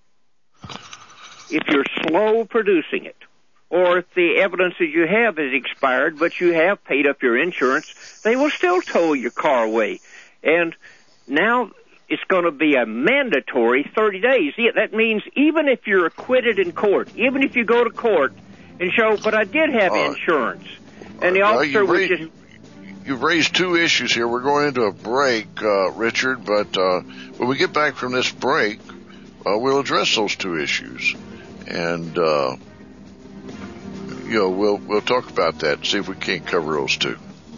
If you're slow producing it, or if the evidence that you have is expired, but you have paid up your insurance, they will still tow your car away. And now it's going to be a mandatory thirty days. Yeah, that means even if you're acquitted in court, even if you go to court and show, but I did have uh, insurance, and the officer was just... You've raised two issues here. We're going into a break, uh, Richard, but uh, when we get back from this break, uh, we'll address those two issues. And, uh, you know, we'll, we'll talk about that and see if we can't cover those two.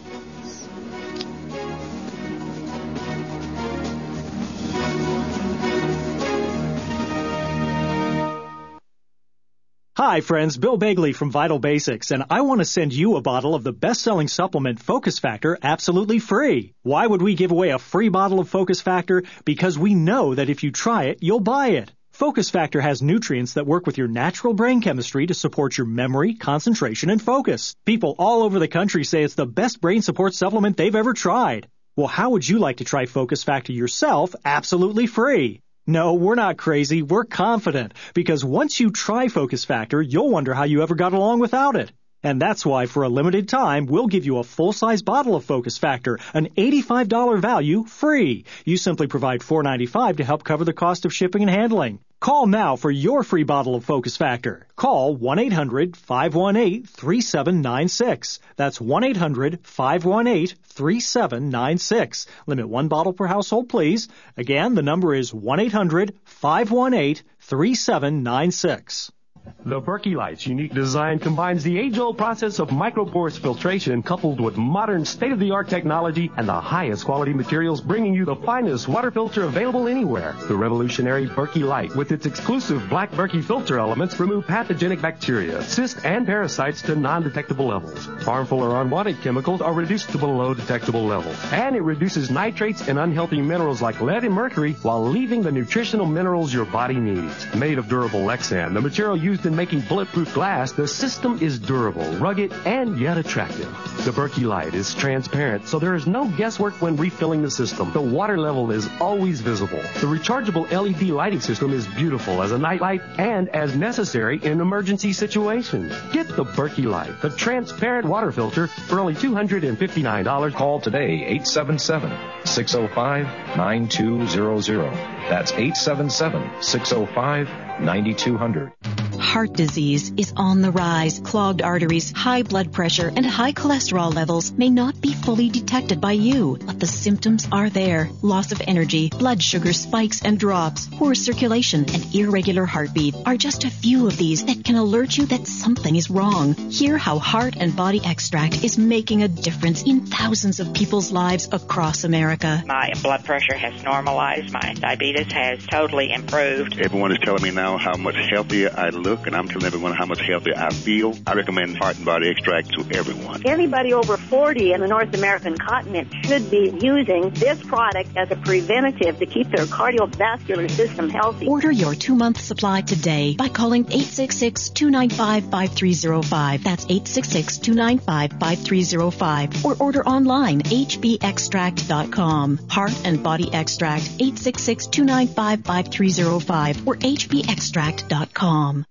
Hi, friends. Bill Bagley from Vital Basics, and I want to send you a bottle of the best-selling supplement Focus Factor absolutely free. Why would we give away a free bottle of Focus Factor? Because we know that if you try it, you'll buy it. Focus Factor has nutrients that work with your natural brain chemistry to support your memory, concentration, and focus. People all over the country say it's the best brain support supplement they've ever tried. Well, how would you like to try Focus Factor yourself absolutely free? No, we're not crazy. We're confident, because once you try Focus Factor, you'll wonder how you ever got along without it. And that's why, for a limited time, we'll give you a full-size bottle of Focus Factor, an eighty-five dollars value, free. You simply provide four dollars and ninety-five cents to help cover the cost of shipping and handling. Call now for your free bottle of Focus Factor. Call one eight hundred five one eight three seven nine six. That's one eight hundred five one eight three seven nine six. Limit one bottle per household, please. Again, the number is one eight hundred five one eight three seven nine six. The Berkey Light's unique design combines the age-old process of microporous filtration coupled with modern state-of-the-art technology and the highest quality materials, bringing you the finest water filter available anywhere. The revolutionary Berkey Light, with its exclusive black Berkey filter elements, remove pathogenic bacteria, cysts, and parasites to non-detectable levels. Harmful or unwanted chemicals are reduced to below detectable levels. And it reduces nitrates and unhealthy minerals like lead and mercury while leaving the nutritional minerals your body needs. Made of durable Lexan, the material used in making bulletproof glass, the system is durable, rugged, and yet attractive. The Berkey Light is transparent, so there is no guesswork when refilling the system. The water level is always visible. The rechargeable L E D lighting system is beautiful as a night light and as necessary in emergency situations. Get the Berkey Light, the transparent water filter, for only two hundred fifty-nine dollars. Call today, eight seven seven, six oh five, nine two zero zero. That's eight seven seven, six oh five, nine two zero zero. Heart disease is on the rise. Clogged arteries, high blood pressure, and high cholesterol levels may not be fully detected by you, but the symptoms are there. Loss of energy, blood sugar spikes and drops, poor circulation, and irregular heartbeat are just a few of these that can alert you that something is wrong. Hear how Heart and Body Extract is making a difference in thousands of people's lives across America. My blood pressure has normalized. My diabetes has totally improved. Everyone is telling me now how much healthier I look, and I'm telling everyone how much healthier I feel. I recommend Heart and Body Extract to everyone. Anybody over forty in the North American continent should be using this product as a preventative to keep their cardiovascular system healthy. Order your two-month supply today by calling eight six six, two nine five, five three zero five. That's eight six six, two nine five, five three zero five. Or order online, h b extract dot com. Heart and Body Extract, eight six six, two nine five, five three zero five or h b extract dot com.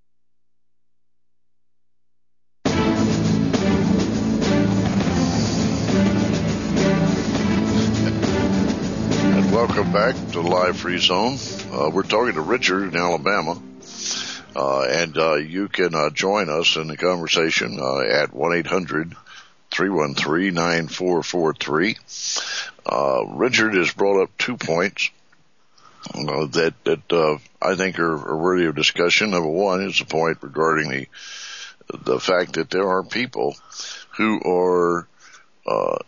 Welcome back to the Live Free Zone. Uh, we're talking to Richard in Alabama, uh, and uh, you can uh, join us in the conversation uh, at one eight hundred three one three nine four four three. Uh, Richard has brought up two points uh, that that uh, I think are, are worthy of discussion. Number one is the point regarding the the fact that there are people who are uh,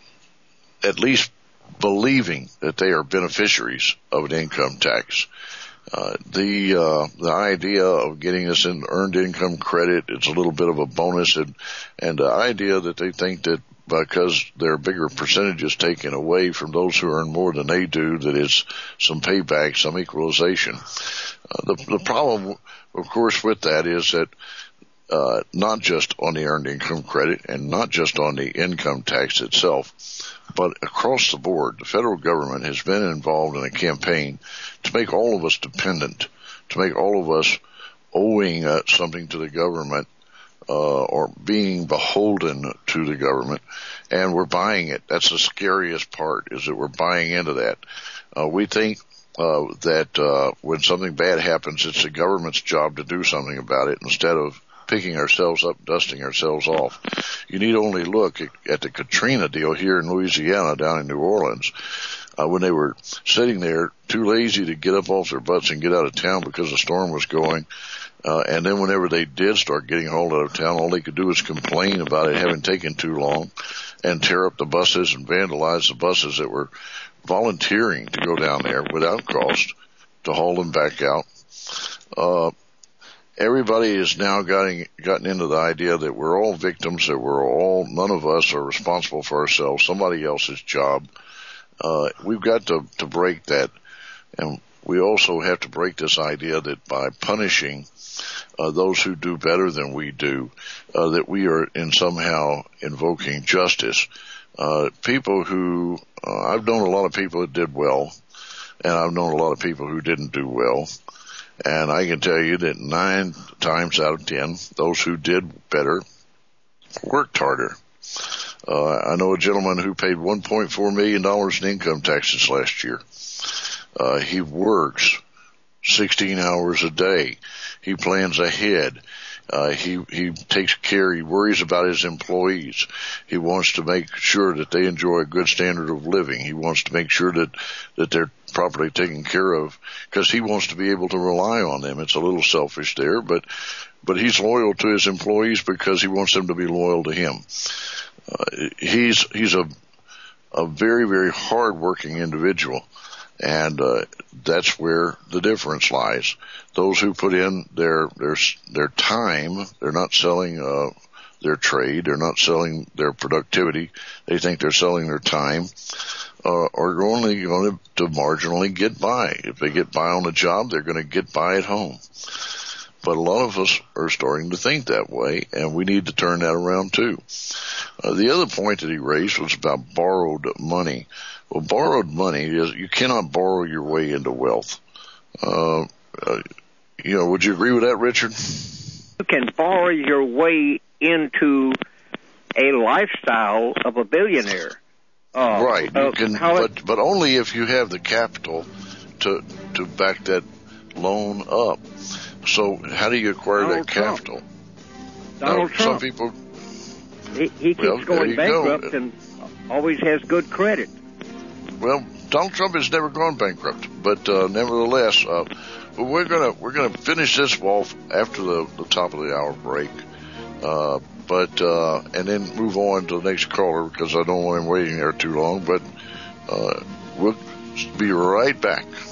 at least believing that they are beneficiaries of an income tax. Uh, the uh, the idea of getting us an earned income credit, it's a little bit of a bonus, and and the idea that they think that because there are bigger percentages taken away from those who earn more than they do, that it's some payback, some equalization. Uh, the the problem, of course, with that is that uh, not just on the earned income credit and not just on the income tax itself, but across the board, the federal government has been involved in a campaign to make all of us dependent, to make all of us owing uh, something to the government, uh, or being beholden to the government, and we're buying it. That's the scariest part, is that we're buying into that. Uh, we think uh, that uh, when something bad happens, it's the government's job to do something about it instead of picking ourselves up, dusting ourselves off. You need only look at, at the Katrina deal here in Louisiana, down in New Orleans, uh, when they were sitting there too lazy to get up off their butts and get out of town because the storm was going. Uh, and then whenever they did start getting hauled out of town, all they could do was complain about it having taken too long and tear up the buses and vandalize the buses that were volunteering to go down there without cost to haul them back out. Uh, Everybody has now gotten, gotten into the idea that we're all victims, that we're all, none of us are responsible for ourselves, somebody else's job. Uh, we've got to, to break that. And we also have to break this idea that by punishing uh, those who do better than we do, uh, that we are in somehow invoking justice. Uh, people who, uh, I've known a lot of people that did well, and I've known a lot of people who didn't do well. And I can tell you that nine times out of ten, those who did better worked harder. Uh, I know a gentleman who paid one point four million dollars in income taxes last year. Uh, he works sixteen hours a day. He plans ahead. Uh, he, he takes care, he worries about his employees. He wants to make sure that they enjoy a good standard of living. He wants to make sure that, that they're properly taken care of, because he wants to be able to rely on them. It's a little selfish there, but, but he's loyal to his employees because he wants them to be loyal to him. Uh, he's, he's a, a very, very hard-working individual. And, uh, that's where the difference lies. Those who put in their, their, their time, they're not selling, uh, their trade, they're not selling their productivity, they think they're selling their time, uh, are only going to, to marginally get by. If they get by on the job, they're going to get by at home. But a lot of us are starting to think that way, and we need to turn that around too. Uh, the other point that he raised was about borrowed money. Well, borrowed money is, you cannot borrow your way into wealth. Uh, uh, you know, would you agree with that, Richard? You can borrow your way into a lifestyle of a billionaire. Uh, right. You uh, can, but, but only if you have the capital to, to back that loan up. So how do you acquire Donald that capital? Trump. Donald now, Trump. Some people, he, he keeps well, going bankrupt go. and always has good credit. Well, Donald Trump has never gone bankrupt, but uh, nevertheless, uh, we're gonna we're gonna finish this off after the, the top of the hour break, uh, but uh, and then move on to the next caller because I don't want him waiting there too long. But uh, we'll be right back.